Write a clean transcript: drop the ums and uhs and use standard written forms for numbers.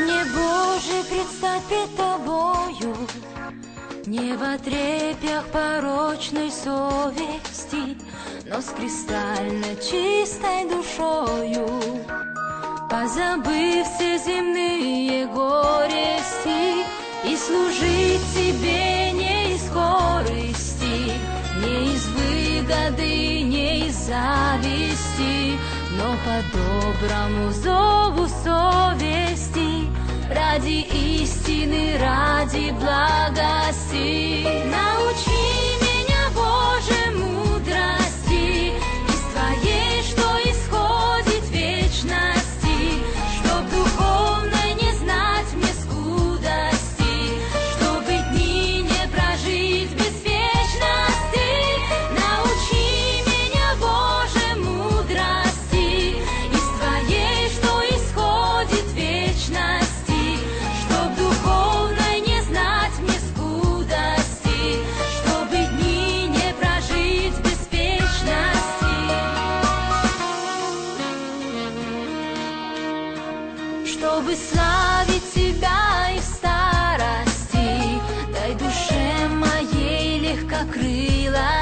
Мне, Боже, предстать пред Тобою, не в отрепьях порочной совести, но с кристально чистой душою, позабыв все земные горести, и служить Тебе не из корысти, не из выгоды, не из зависти, но по доброму зову совести, ради истины, ради благости. Научи меня, Боже, мудрости, из Твоей, что исходит вечности, чтоб духовной не знать мне скудости, чтобы дни не прожить без вечности. Научи меня, Боже, мудрости, из Твоей, что исходит вечности, чтоб духовной не знать мне скудости, чтобы дни не прожить без вечности. Чтобы славить Тебя и в старости, дай душе моей легкокрылой